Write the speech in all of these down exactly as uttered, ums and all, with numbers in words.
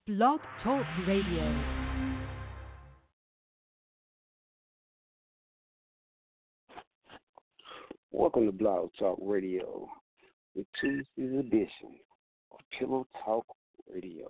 Blog Talk Radio. Welcome to Blog Talk Radio, the Tuesday's edition of Pillow Talk Radio.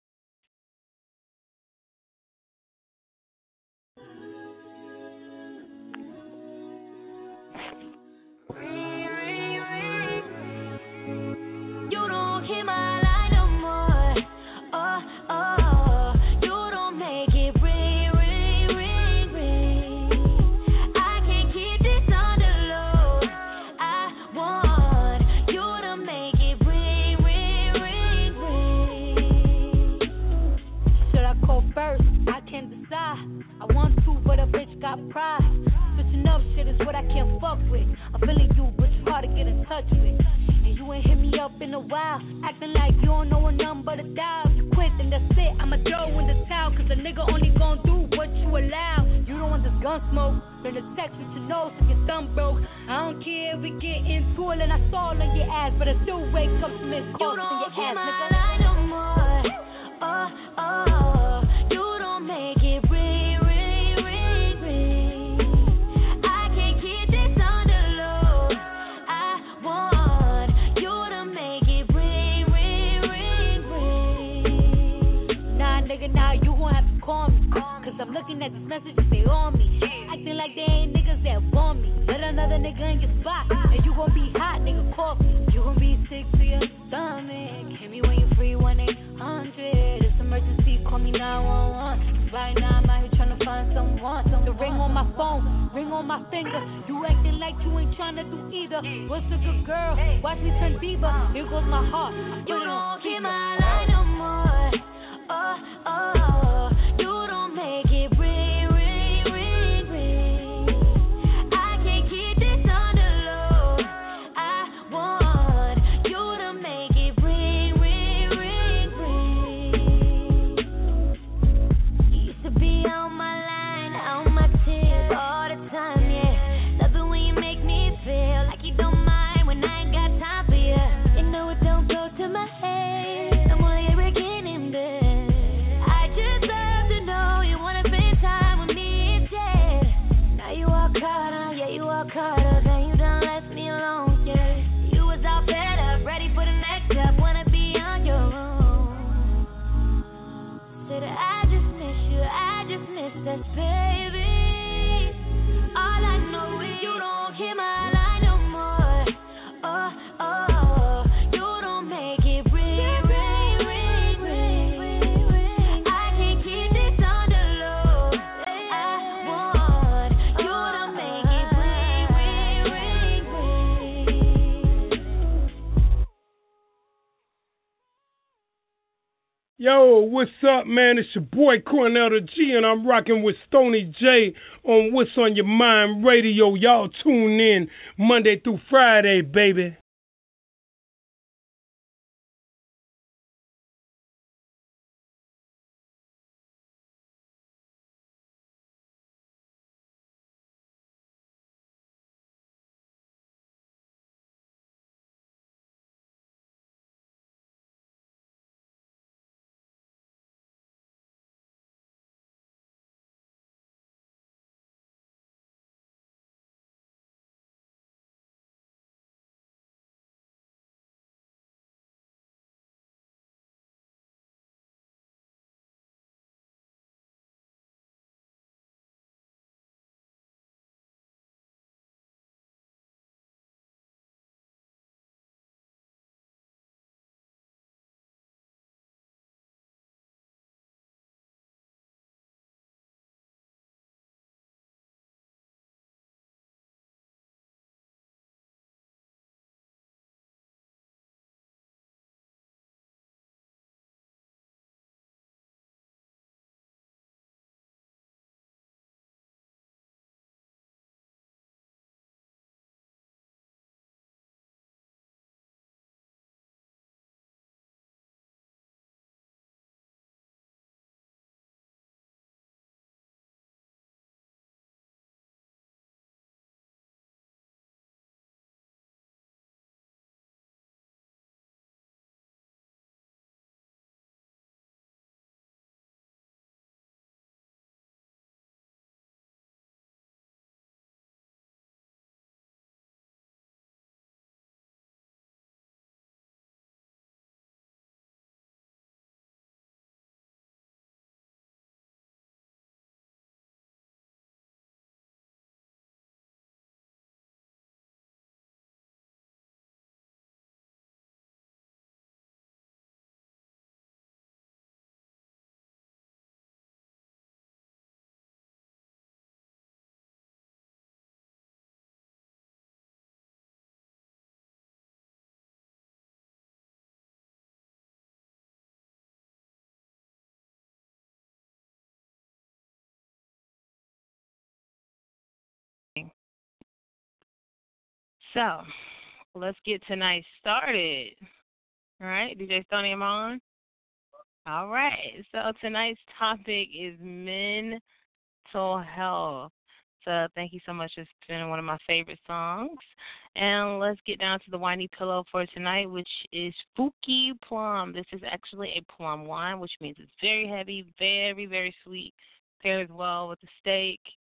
You don't hear my line no more. Oh, oh, you don't make it ring, ring, ring, ring. I can't keep this on the low. I want you to make it ring, ring, ring, ring. Should I call first? I can't decide. I want to, but a bitch got pride. Switching up shit is what I can't fuck with. I'm feeling you, but it's hard to get in touch with. You ain't hit me up in a while, acting like you don't know a number to dial. You quit, then that's it, I'ma throw in the towel. Cause a nigga only gon' do what you allow. You don't want this gun smoke, then the text with your nose if your thumb broke. I don't care if we get into it and I saw on your ass, but I still wake up to miss calls in your ass, nigga. Lie no more. Oh, oh, you don't make it ring, ring, ring, ring. I can't keep this on the low. I want nigga, now you gon' have to call me. Cause I'm looking at these messages, they on me. Acting like they ain't niggas that want me. Let another nigga in your spot, and you gon' be hot, nigga, call me. You gon' be sick to your stomach. Hit me when you free, one eight hundred. It's emergency, call me nine one one. Right now I'm out here tryna find someone. The ring on my phone, ring on my finger. You acting like you ain't tryna do either. What's a good girl? Watch me turn diva. Here goes my heart. You don't hear my line no more. Oh, oh, you don't make it ring, ring, ring, ring. I can't keep this on the low. I want you to make it ring, ring, ring, ring. You used to be on my line, on my tip all the time, yeah. Love it when you make me feel like you don't mind when I ain't got time for you. You know it don't go to my head. I'm only a beginning, babe. Harder, yeah, you walk harder, then you done left me alone, yeah. You was all fed up, ready for the next step, wanna be on your own. Said I just miss you, I just miss that baby. All I know is you don't hear my line no more. Oh, oh, you don't make it ring, ring, ring, ring. I can't keep this on the low. I want you to make it ring, ring, ring, ring. Yo, what's up, man? It's your boy Cornell the G, and I'm rocking with Stony J on What's on Your Mind Radio. Y'all tune in Monday through Friday, baby. So, let's get tonight started. All right, D J Stoney, am I on? All right. So tonight's topic is mental health. So thank you so much for spinning one of my favorite songs. And let's get down to the winey pillow for tonight, which is Fuki Plum. This is actually a plum wine, which means it's very heavy, very, very sweet. Pairs well with the steak.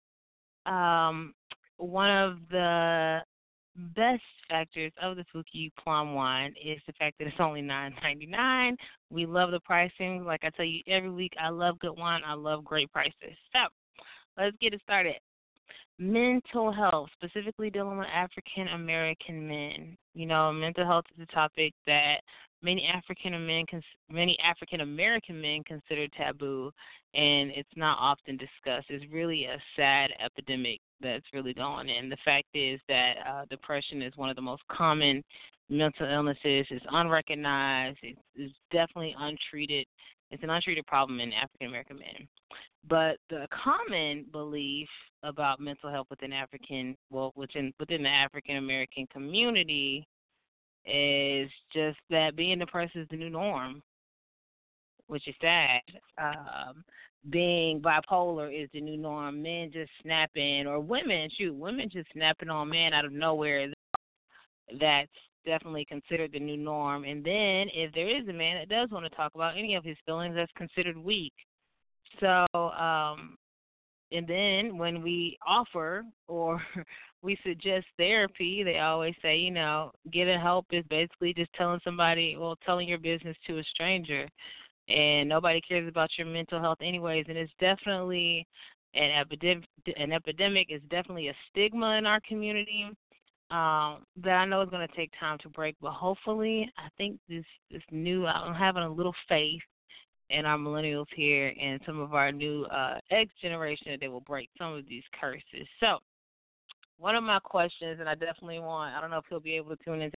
Um, one of the best factors of the Fuki Plum wine is the fact that it's only nine ninety-nine. We love the pricing. Like I tell you every week, I love good wine. I love great prices. So let's get it started. Mental health, specifically dealing with African American men. You know, mental health is a topic that many African men, many African American men consider taboo, and it's not often discussed. It's really a sad epidemic that's really going on. The fact is that uh, depression is one of the most common mental illnesses. It's unrecognized. It's, it's definitely untreated. It's an untreated problem in African American men. But the common belief about mental health within African, well, within within the African American community is just that being depressed is the new norm, which is sad. Um, being bipolar is the new norm. Men just snapping, or women, shoot, women just snapping on men out of nowhere. That's definitely considered the new norm. And then if there is a man that does want to talk about any of his feelings, that's considered weak. So, um, and then when we offer or we suggest therapy, they always say, you know, getting help is basically just telling somebody, well, telling your business to a stranger. And nobody cares about your mental health anyways. And it's definitely an epidemic. An epidemic is definitely a stigma in our community um, that I know is going to take time to break. But hopefully, I think this, this new, I'm having a little faith in our millennials here and some of our new uh, X generation that they will break some of these curses. So one of my questions, and I definitely want, I don't know if he'll be able to tune in.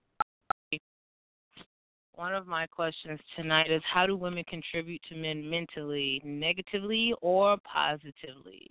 One of my questions tonight is, how do women contribute to men mentally, negatively or positively?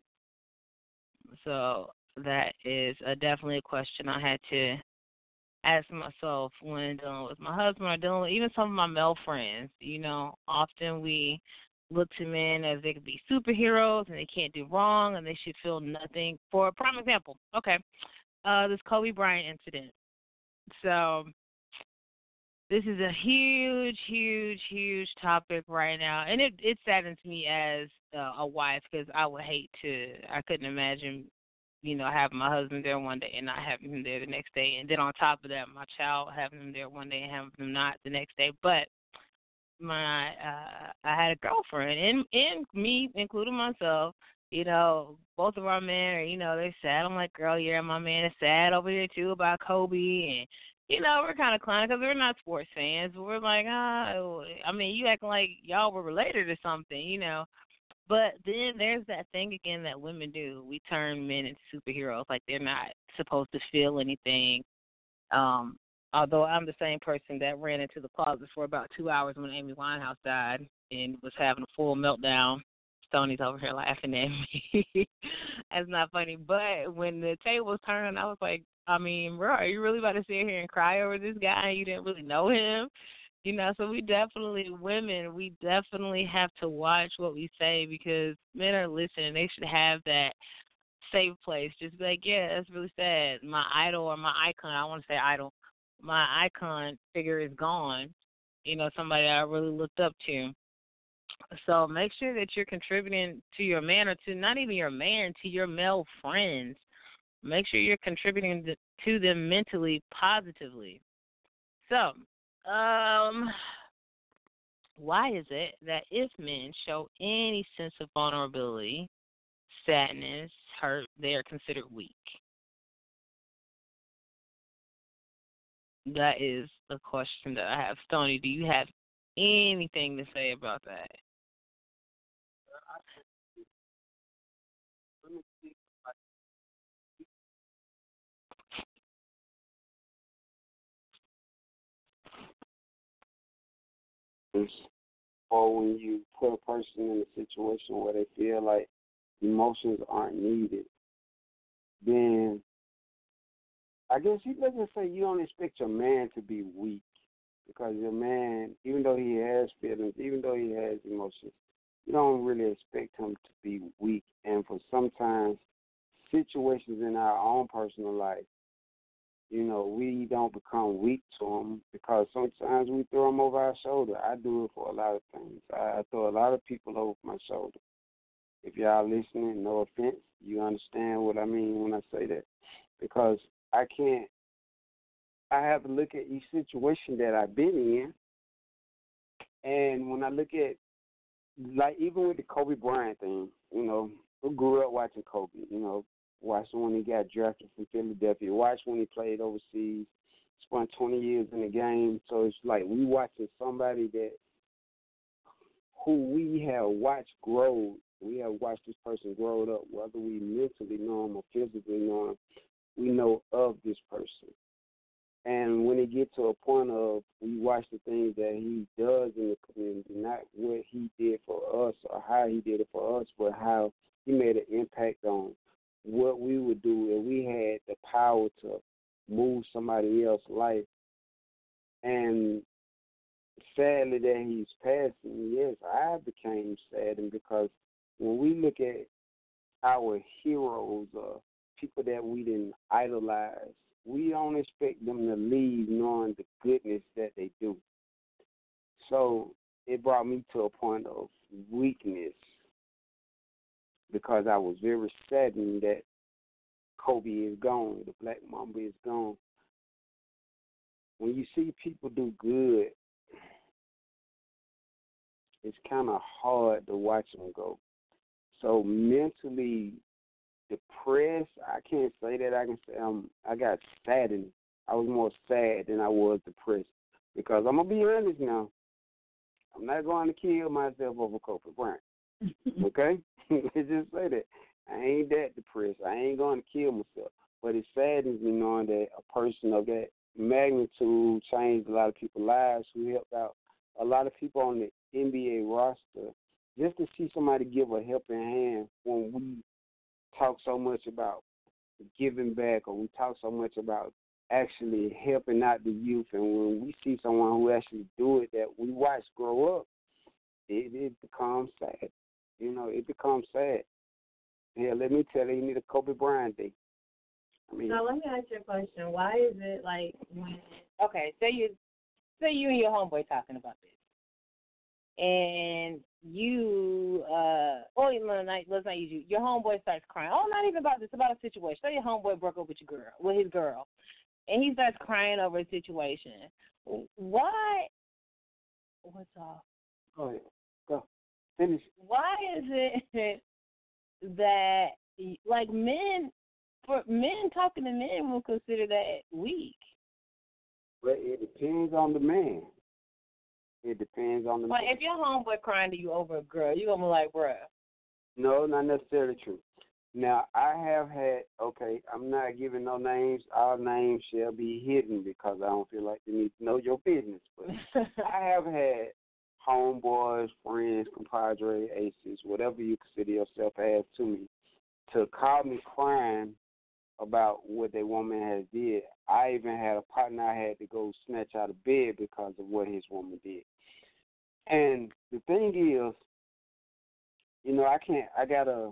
So that is a, definitely a question I had to ask myself when dealing with my husband or dealing with even some of my male friends. You know, often we look to men as they could be superheroes and they can't do wrong and they should feel nothing. For a prime example, okay, uh, this Kobe Bryant incident. So this is a huge, huge, huge topic right now, and it, it saddens me as uh, a wife because I would hate to, I couldn't imagine, you know, having my husband there one day and not having him there the next day, and then on top of that, my child having him there one day and having him not the next day. But my, uh, I had a girlfriend, and, and me, including myself, you know, both of our men are, you know, they're sad. I'm like, girl, yeah, my man is sad over here too about Kobe, and you know, we're kind of clowning because we're not sports fans. We're like, ah, I mean, you acting like y'all were related or something, you know. But then there's that thing again that women do. We turn men into superheroes, like they're not supposed to feel anything. Um, although I'm the same person that ran into the closet for about two hours when Amy Winehouse died and was having a full meltdown. Stoney's over here laughing at me. That's not funny. But when the tables turned, I was like, I mean, bro, are you really about to sit here and cry over this guy and you didn't really know him? You know, so we definitely, women, we definitely have to watch what we say because men are listening. They should have that safe place. Just be like, yeah, that's really sad. My idol or my icon, I want to say idol, my icon figure is gone. You know, somebody I really looked up to. So make sure that you're contributing to your man or to not even your man, to your male friends. Make sure you're contributing to them mentally positively. So, um, why is it that if men show any sense of vulnerability, sadness, hurt, they are considered weak? That is a question that I have. Stoney, do you have anything to say about that? Or when you put a person in a situation where they feel like emotions aren't needed, then I guess he doesn't say you don't expect your man to be weak because your man, even though he has feelings, even though he has emotions, you don't really expect him to be weak. And for sometimes situations in our own personal life, you know, we don't become weak to them because sometimes we throw them over our shoulder. I do it for a lot of things. I throw a lot of people over my shoulder. If y'all listening, no offense, you understand what I mean when I say that. Because I can't, I have to look at each situation that I've been in. And when I look at, like, even with the Kobe Bryant thing, you know, I grew up watching Kobe, you know, watched when he got drafted from Philadelphia, watched when he played overseas, spent twenty years in the game. So it's like we watching somebody that who we have watched grow. We have watched this person grow up, whether we mentally know him or physically know him. We know of this person. And when it gets to a point of we watch the things that he does in the community, not what he did for us or how he did it for us, but how he made an impact on what we would do if we had the power to move somebody else's life. And sadly that he's passing, yes, I became saddened because when we look at our heroes or people that we didn't idolize, we don't expect them to leave knowing the goodness that they do. So it brought me to a point of weakness because I was very saddened that Kobe is gone, the Black Mamba is gone. When you see people do good, it's kind of hard to watch them go. So mentally depressed, I can't say that. I can say um, I got saddened. I was more sad than I was depressed because I'm going to be honest now. I'm not going to kill myself over Kobe Bryant. Okay? Let's just say that. I ain't that depressed. I ain't going to kill myself. But it saddens me knowing that a person of that magnitude changed a lot of people's lives, who helped out a lot of people on the N B A roster. Just to see somebody give a helping hand when we talk so much about giving back, or we talk so much about actually helping out the youth, and when we see someone who actually do it that we watch grow up, it, it becomes sad. You know, it becomes sad. Yeah, let me tell you, you need a Kobe Bryant day. I mean, now let me ask you a question. Why is it like when okay, say you say you and your homeboy talking about this, and you uh oh no, not, let's not use you. Your homeboy starts crying. Oh, not even about this, about a situation. Say your homeboy broke up with your girl, with his girl, and he starts crying over a situation. Why? What's off? Go ahead. Go. Finish. Why is it that like men? For men talking to men will consider that weak. But it depends on the man. It depends on the like man. If your homeboy crying to you over a girl, you're going to be like, bruh. No, not necessarily true. Now, I have had, okay, I'm not giving no names. All names shall be hidden because I don't feel like you need to know your business. But I have had homeboys, friends, compadre, aces, whatever you consider yourself as to me, to call me crying about what their woman has did. I even had a partner I had to go snatch out of bed because of what his woman did. And the thing is, you know, I can't, I got a,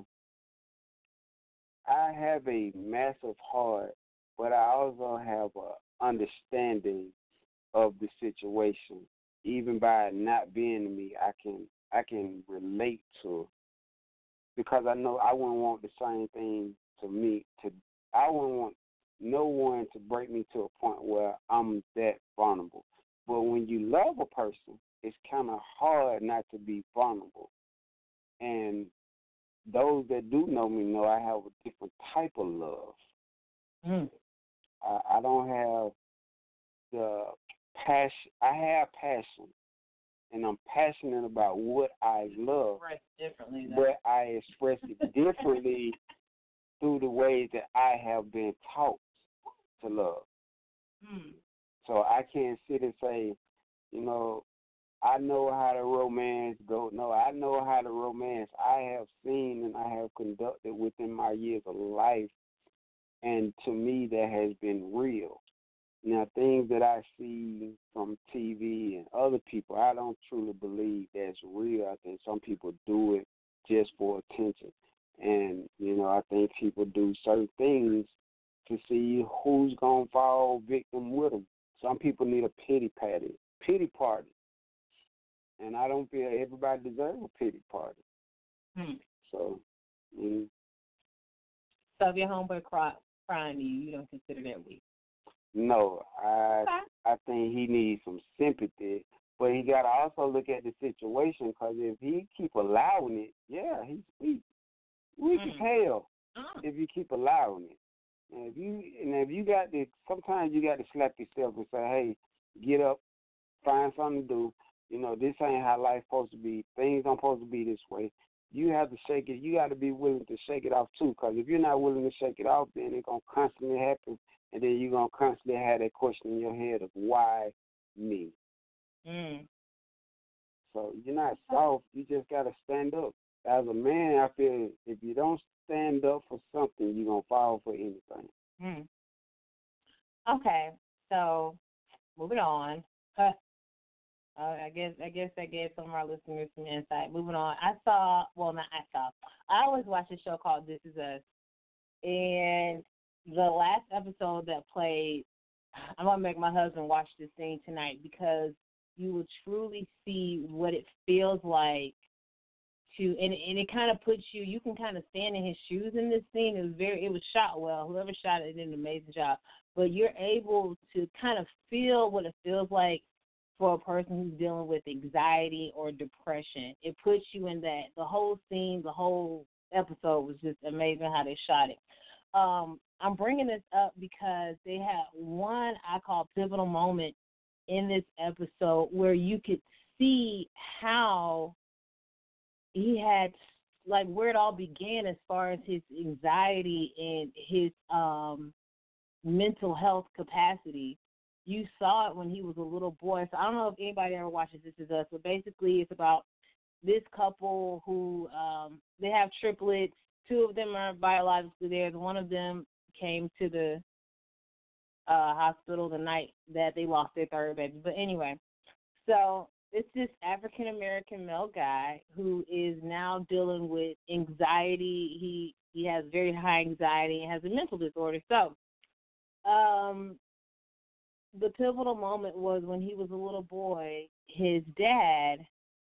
I have a massive heart, but I also have a understanding of the situation. Even by not being to me, I can, I can relate to, because I know I wouldn't want the same thing to me, to I wouldn't want no one to break me to a point where I'm that vulnerable. But when you love a person, it's kind of hard not to be vulnerable. And those that do know me know I have a different type of love. Mm. I, I don't have the passion. I have passion, and I'm passionate about what I love. Express differently, though. But I express it differently through the ways that I have been taught to love. Mm. So I can't sit and say, you know, I know how to romance go. No, I know how to romance. I have seen and I have conducted within my years of life And to me, that has been real. Now, things that I see from T V and other people, I don't truly believe that's real. I think some people do it just for attention. And, you know, I think people do certain things to see who's going to fall victim with them. Some people need a pity party, pity party. And I don't feel everybody deserves a pity party. Hmm. So, mm. So if your homeboy cry, crying to you, you don't consider that weak? No, I Okay. I think he needs some sympathy, but he got to also look at the situation, because if he keep allowing it, yeah, he's weak. Weak as Mm. hell Oh. if you keep allowing it. And if you and if you got to, sometimes you got to slap yourself and say, hey, get up, find something to do. You know, this ain't how life's supposed to be. Things don't supposed to be this way. You have to shake it. You got to be willing to shake it off too, because if you're not willing to shake it off, then it's gonna constantly happen, and then you're gonna constantly have that question in your head of why me. Mm. So you're not soft. You just gotta stand up. As a man, I feel if you don't stand up for something, you're gonna fall for anything. Mm. Okay, so moving on. Huh. Uh, I guess I guess I gave some of our listeners some insight. Moving on, I saw. Well, not I saw. I always watch a show called This Is Us, and the last episode that played, I'm gonna make my husband watch this thing tonight, because you will truly see what it feels like to, and and it kind of puts you. You can kind of stand in his shoes in this scene. It was very. It was shot well. Whoever shot it did an amazing job. But you're able to kind of feel what it feels like for a person who's dealing with anxiety or depression. It puts you in that. The whole scene, the whole episode was just amazing how they shot it. Um, I'm bringing this up because they had one I call pivotal moment in this episode where you could see how he had, like, where it all began as far as his anxiety and his um, mental health capacity. You saw it when he was a little boy. So I don't know if anybody ever watches This Is Us, but basically it's about this couple who um, they have triplets. Two of them are biologically theirs. One of them came to the uh, hospital the night that they lost their third baby. But anyway, so it's this African-American male guy who is now dealing with anxiety. He he has very high anxiety and has a mental disorder. So um, the pivotal moment was when he was a little boy, his dad,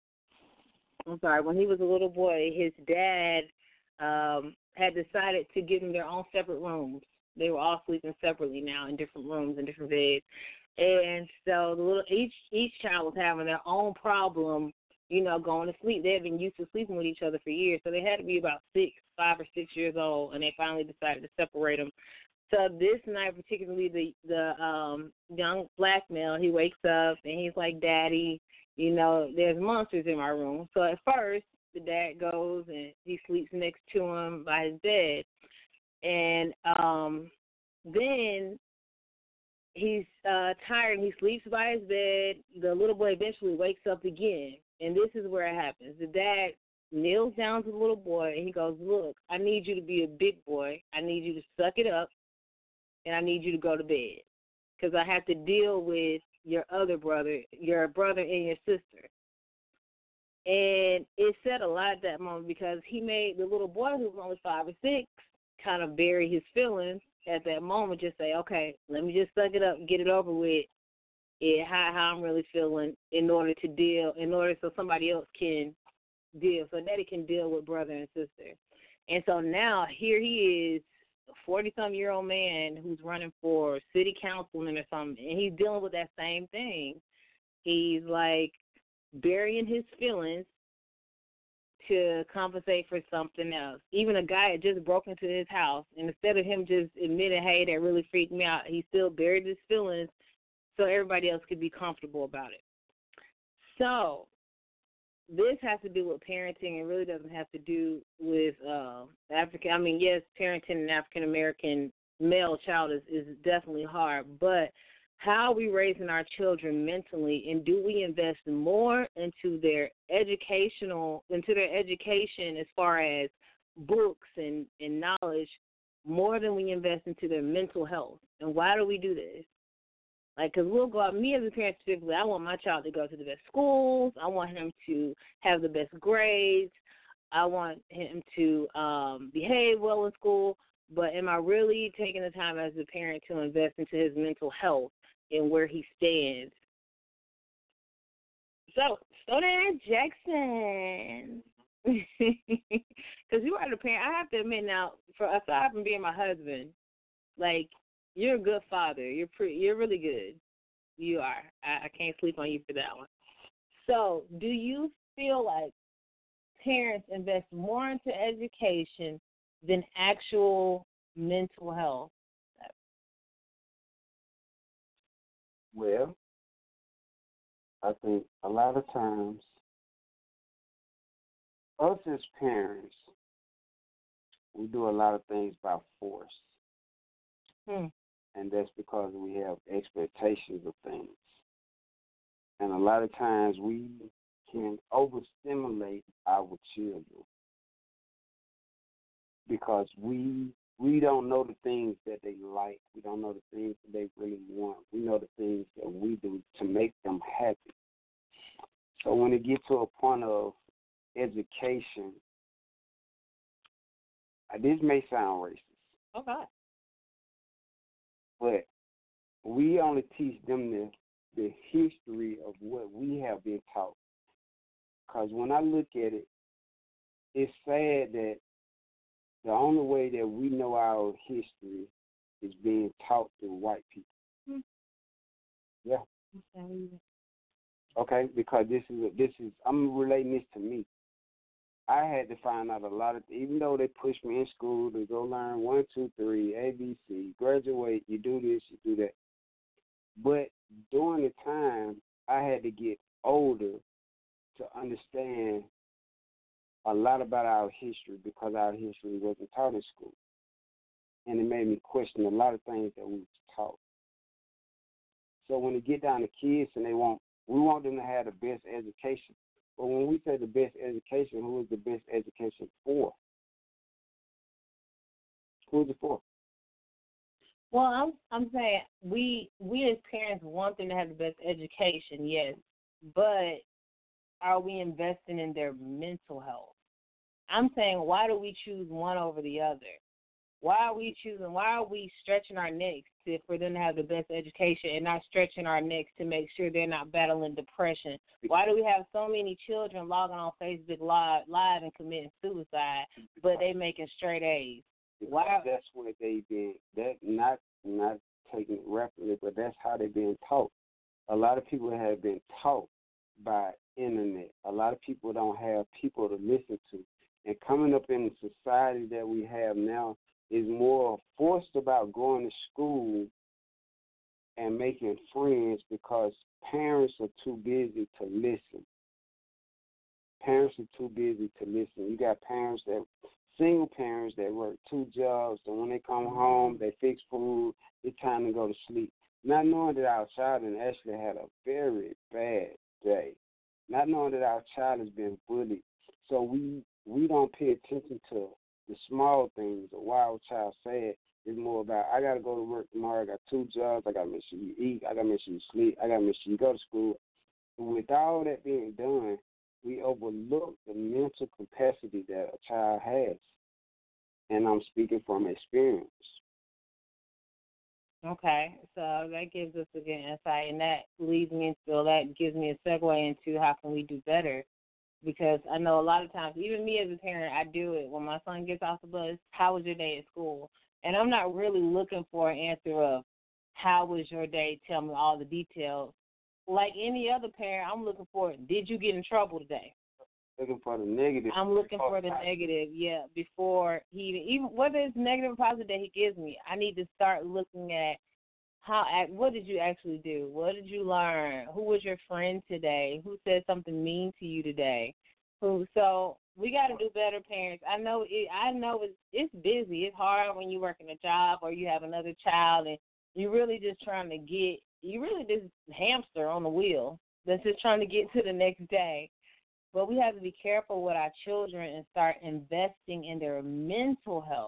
I'm sorry, when he was a little boy, his dad um, had decided to give them their own separate rooms. They were all sleeping separately now in different rooms and different beds. And so the little each each child was having their own problem, you know, going to sleep. They had been used to sleeping with each other for years, so they had to be about six, five or six years old, and they finally decided to separate them. So this night, particularly the the um, young black male, he wakes up and he's like, "Daddy, you know, there's monsters in my room." So at first, the dad goes and he sleeps next to him by his bed, and um, then he's uh, tired and he sleeps by his bed. The little boy eventually wakes up again, and this is where it happens. The dad kneels down to the little boy and he goes, "Look, I need you to be a big boy. I need you to suck it up. And I need you to go to bed because I have to deal with your other brother, your brother and your sister." And it said a lot at that moment because he made the little boy, who was only five or six, kind of bury his feelings at that moment, just say, "Okay, let me just suck it up, get it over with, it, how, how I'm really feeling in order to deal, in order so somebody else can deal, so daddy can deal with brother and sister." And so now here he is, a forty-some-year-old man who's running for city councilman or something, and he's dealing with that same thing. He's, like, burying his feelings to compensate for something else. Even a guy had just broke into his house, and instead of him just admitting, "Hey, that really freaked me out," he still buried his feelings so everybody else could be comfortable about it. So this has to do with parenting. It really doesn't have to do with uh, African. I mean, yes, parenting an African-American male child is, is definitely hard, but how are we raising our children mentally, and do we invest more into their educational, into their education as far as books and, and knowledge, more than we invest into their mental health. And why do we do this? Like, because we'll go out, me as a parent specifically, I want my child to go to the best schools. I want him to have the best grades. I want him to um, behave well in school. But am I really taking the time as a parent to invest into his mental health and where he stands? So, Stoney Jackson. Because you are the parent. I have to admit now, for aside from being my husband, like, you're a good father. You're pretty. You're really good. You are. I, I can't sleep on you for that one. So, do you feel like parents invest more into education than actual mental health? Well, I think a lot of times, us as parents, we do a lot of things by force. Hmm. And that's because we have expectations of things. And a lot of times we can overstimulate our children because we we don't know the things that they like. We don't know the things that they really want. We know the things that we do to make them happy. So when it gets to a point of education, uh, this may sound racist. Okay. But we only teach them the, the history of what we have been taught. Because when I look at it, it's sad that the only way that we know our history is being taught through white people. Hmm. Yeah. Okay, because this is a, this is I'm relating this to me. I had to find out a lot of, even though they pushed me in school to go learn one, two, three, A, B, C, graduate, you do this, you do that. But during the time, I had to get older to understand a lot about our history because our history wasn't taught in school. And it made me question a lot of things that we were taught. So when it get down to kids and they want, we want them to have the best education. But when we say the best education, who is the best education for? Who is it for? Well, I'm I'm saying we we as parents want them to have the best education, yes, but are we investing in their mental health? I'm saying, why do we choose one over the other? Why are we choosing? Why are we stretching our necks to, for them to have the best education and not stretching our necks to make sure they're not battling depression? Why do we have so many children logging on Facebook Live, live and committing suicide, but they making straight A's? Why? That's what they been. That not not taking it rapidly, but that's how they've been taught. A lot of people have been taught by internet. A lot of people don't have people to listen to. And coming up in the society that we have now is more forced about going to school and making friends because parents are too busy to listen. Parents are too busy to listen. You got parents that, single parents that work two jobs, and when they come home, they fix food, it's time to go to sleep. Not knowing that our child has actually had a very bad day. Not knowing that our child has been bullied. So we we don't pay attention to the small things or why our child sad. It's more about, I got to go to work tomorrow. I got two jobs. I got to make sure you eat. I got to make sure you sleep. I got to make sure you go to school. And with all that being done, we overlook the mental capacity that a child has. And I'm speaking from experience. Okay, so that gives us a good insight, and that leads me into, that gives me a segue into how can we do better. Because I know a lot of times, even me as a parent, I do it when my son gets off the bus, how was your day at school? And I'm not really looking for an answer of how was your day, tell me all the details. Like any other parent, I'm looking for, did you get in trouble today? Looking for the negative. I'm looking for the negative, yeah, before he even, even whether it's negative or positive that he gives me, I need to start looking at how, what did you actually do? What did you learn? Who was your friend today? Who said something mean to you today? Who? So we got to do better, parents. I know it. I know it's it's busy. It's hard when you work in a job or you have another child and you're really just trying to get. You really just hamster on the wheel that's just trying to get to the next day. But we have to be careful with our children and start investing in their mental health.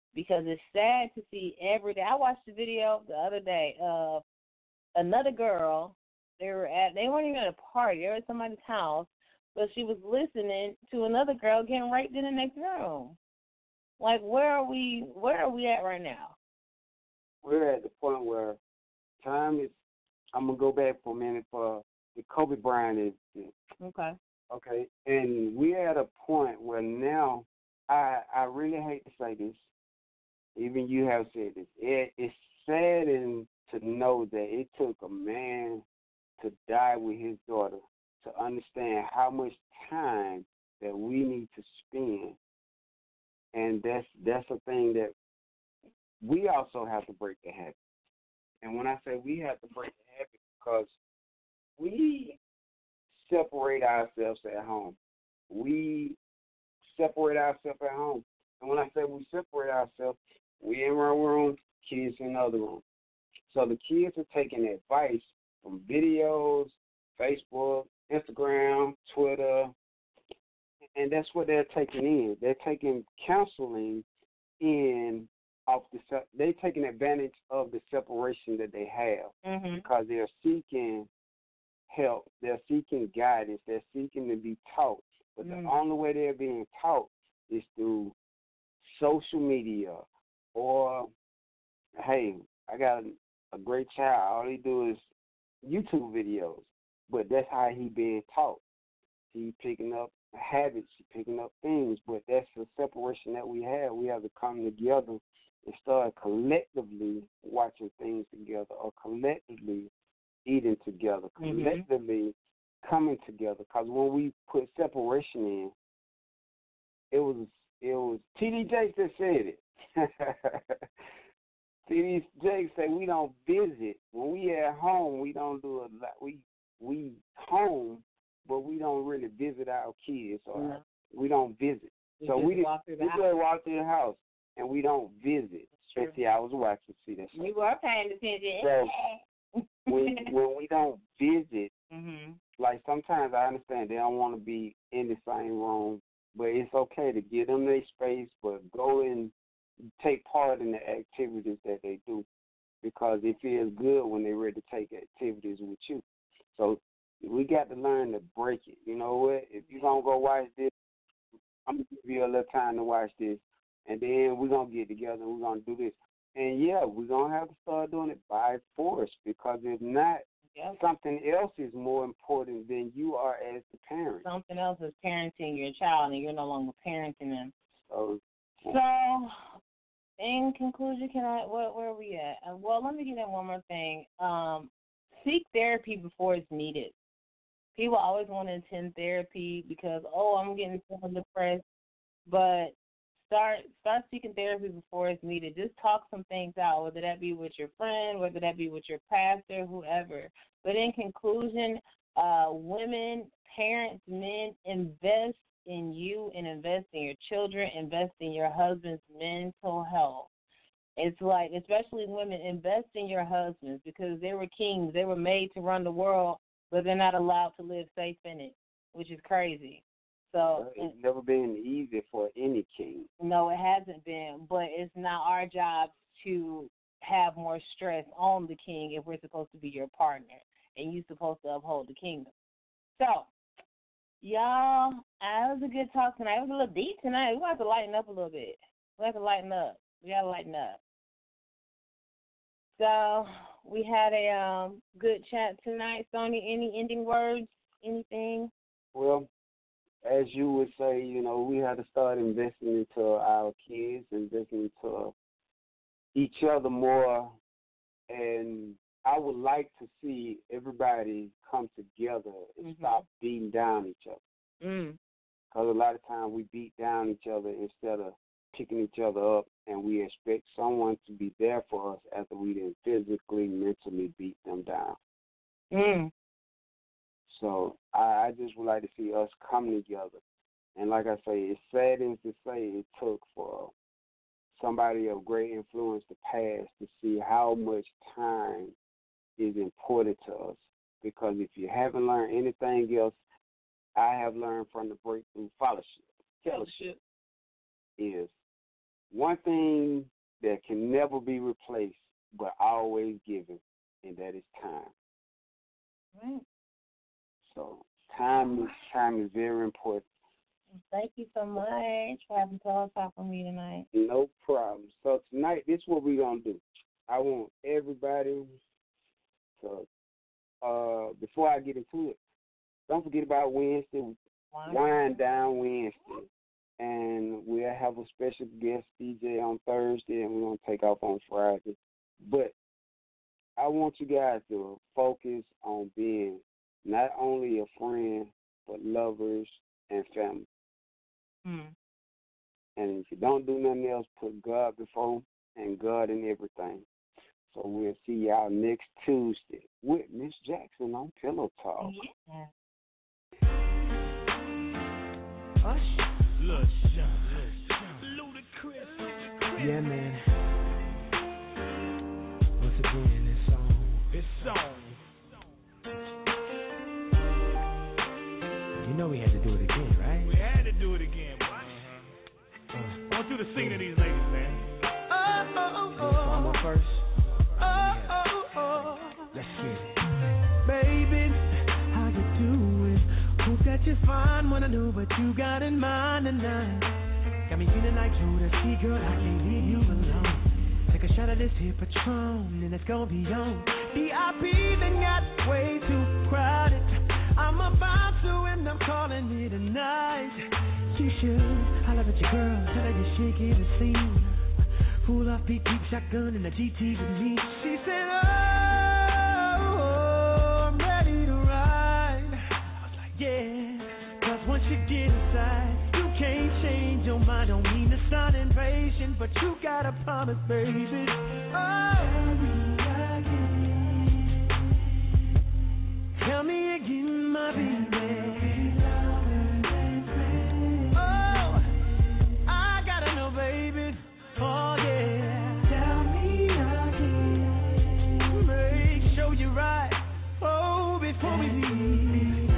because it's sad to see every day. I watched the video the other day of another girl. They were at, they weren't even at a party. They were at somebody's house, but she was listening to another girl getting raped in the next room. Like, where are we? Where are we at right now? We're at the point where time is. I'm gonna go back for a minute for the Kobe Bryant incident. Okay. Okay, and we're at a point where now I I really hate to say this. Even you have said this. It, it's saddening to know that it took a man to die with his daughter to understand how much time that we need to spend, and that's that's a thing that we also have to break the habit. And when I say we have to break the habit, because we separate ourselves at home. We separate ourselves at home. And when I say we separate ourselves, we in one room, kids in another room. So the kids are taking advice from videos, Facebook, Instagram, Twitter, and that's what they're taking in. They're taking counseling in off the. They're taking advantage of the separation that they have mm-hmm. because they're seeking help. They're seeking guidance. They're seeking to be taught. But mm-hmm. the only way they're being taught is through social media or, hey, I got a, a great child. All he do is YouTube videos. But that's how he being taught. He picking up habits. He picking up things. But that's the separation that we have. We have to come together and start collectively watching things together or collectively eating together, collectively mm-hmm. coming together. Because when we put separation in, it was it was T D Jakes that said it. T D Jakes said we don't visit. When we at home, we don't do a lot. We we home, but we don't really visit our kids or no. we don't visit. We so just we walk through the we house. just walk through the house and we don't visit. And see, I was watching. See that. You were paying attention. So when when we don't visit, mm-hmm. like sometimes I understand they don't want to be in the same room, but it's okay to give them their space, but go and take part in the activities that they do because it feels good when they're ready to take activities with you. So we got to learn to break it. You know what? If you're going to go watch this, I'm going to give you a little time to watch this, and then we're going to get together and we're going to do this. And, yeah, we're going to have to start doing it by force because if not, yep. something else is more important than you are as the parent. Something else is parenting your child, and you're no longer parenting them. So, so in conclusion, can I? Where, where are we at? Uh, well, let me get in one more thing. Um, seek therapy before it's needed. People always want to attend therapy because, oh, I'm getting so depressed, but Start start seeking therapy before it's needed. Just talk some things out, whether that be with your friend, whether that be with your pastor, whoever. But in conclusion, uh, women, parents, men, invest in you and invest in your children, invest in your husband's mental health. It's like, especially women, invest in your husbands because they were kings. They were made to run the world, but they're not allowed to live safe in it, which is crazy. So it's never been easy for any king. No, it hasn't been, but it's not our job to have more stress on the king if we're supposed to be your partner and you're supposed to uphold the kingdom. So, y'all, that was a good talk tonight. It was a little deep tonight. We have to lighten up a little bit. We have to lighten up. We got to lighten up. So, we had a um, good chat tonight. Sony, any ending words? Anything? Well, as you would say, you know, we had to start investing into our kids, investing into each other more. And I would like to see everybody come together and mm-hmm. stop beating down each other. Mm. Because a lot of times we beat down each other instead of picking each other up, and we expect someone to be there for us after we didn't physically, mentally beat them down. Mm. So I, I just would like to see us come together. And like I say, it saddens to say it took for somebody of great influence to pass to see how much time is important to us. Because if you haven't learned anything else, I have learned from the Breakthrough Fellowship, fellowship is one thing that can never be replaced but always given, and that is time. Right. So time is time is very important. Thank you so much for having Pillow Talk with me tonight. No problem. So tonight, this is what we're going to do. I want everybody to, uh, before I get into it, don't forget about Wednesday, Wine, Wine Down Wednesday. And we'll have a special guest D J on Thursday, and we're going to take off on Friday. But I want you guys to focus on being not only a friend, but lovers and family. Mm. And if you don't do nothing else, put God before and God in everything. So we'll see y'all next Tuesday with Miss Jackson on Pillow Talk. Yeah. Hush. Lil Sean, Ludacris. Yeah, man. Once again, this song. This song. You know we had to do it again, right? We had to do it again, boy. Uh, I want you to sing to these ladies, man. oh, oh, oh. One more first. Oh, oh, oh. Let's get it. Baby, how you doing? Hope that you're fine. Wanna know what you got in mind tonight. Got me feeling like Jodeci, girl, I can't leave you alone. Take a shot of this here Patron, and it's gonna be on. V I P then got way too crowded. I'm about to, and I'm calling it a night. You should holler at your girl, tell her you shake it a scene. Pull off beat, deep shotgun in the G T with me. She said, oh, I'm ready to ride. I was like, yeah, cause once you get inside, you can't change your mind. Don't mean to sound impatient, but you gotta promise, baby. Oh, tell me again, my baby. Oh, I gotta know, baby. Oh, yeah. Tell me again. Make sure you're right. Oh, before we leave.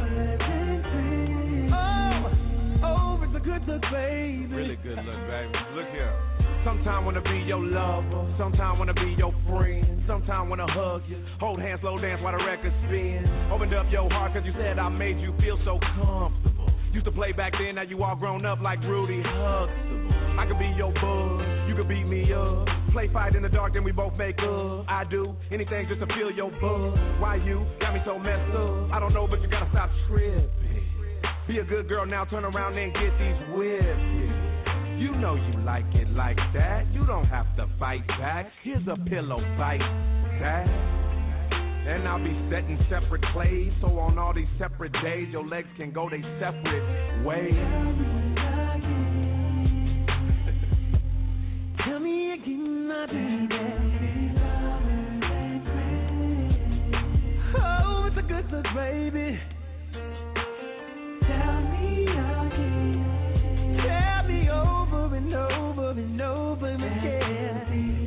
Oh, oh, it's a good look, baby. Really good look, baby. Look here. Sometime wanna be your lover, sometime wanna be your friend, sometime wanna hug you, hold hands, slow dance while the record spins. Opened up your heart cause you said I made you feel so comfortable. Used to play back then, now you all grown up like Rudy Huxtable. I could be your bud, you could beat me up. Play fight in the dark, then we both make up. I do anything just to feel your buzz. Why you got me so messed up? I don't know, but you gotta stop tripping. Be a good girl now, turn around and get these whips. You know you like it like that. You don't have to fight back. Here's a pillow bite back. And I'll be setting separate plays, so on all these separate days, your legs can go their separate ways. Tell me again, my baby. Oh, it's a good look, baby. Tell me again. Tell me over and over and over again.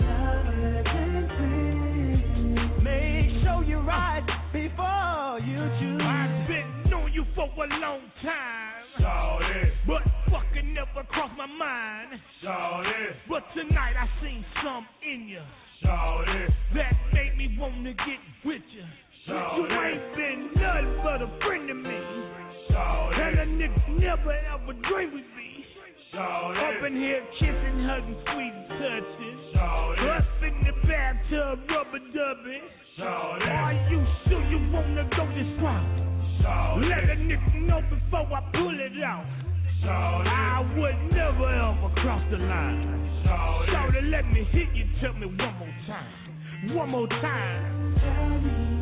Make sure you're right before you choose. I've been knowing you for a long time. Shawty, But fucking never crossed my mind. shawty, But tonight I seen some in you shawty, that made me wanna get with you. You shawty, ain't been nothing but a friend to me. And a shawty, nigga never ever dreamed we'd be shawty, up in here kissing, hugging, sweet touching. shawty, Us in the bathtub, rubber dubbing. shawty, Are you sure you wanna go this route? Let a nigga know before I pull it out. I would never ever cross the line. Shawty, let me hit you, tell me one more time. One more time.